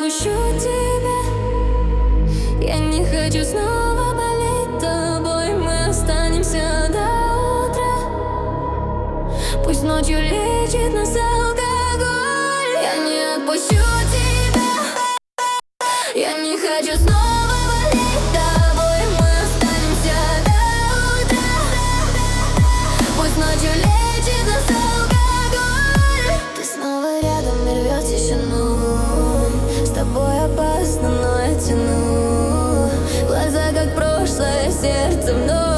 отпущу тебя. Я не хочу снова болеть тобой. Мы останемся до утра. Пусть ночью лечит нас алкоголь. Я не отпущу тебя. Я не хочу снова болеть тобой. Мы останемся до утра. Пусть ночью лечит нас алкоголь. Ты снова рядом и рвет тишину. С тобой опасно, но я тяну. Глаза как прошлое, сердце вновь.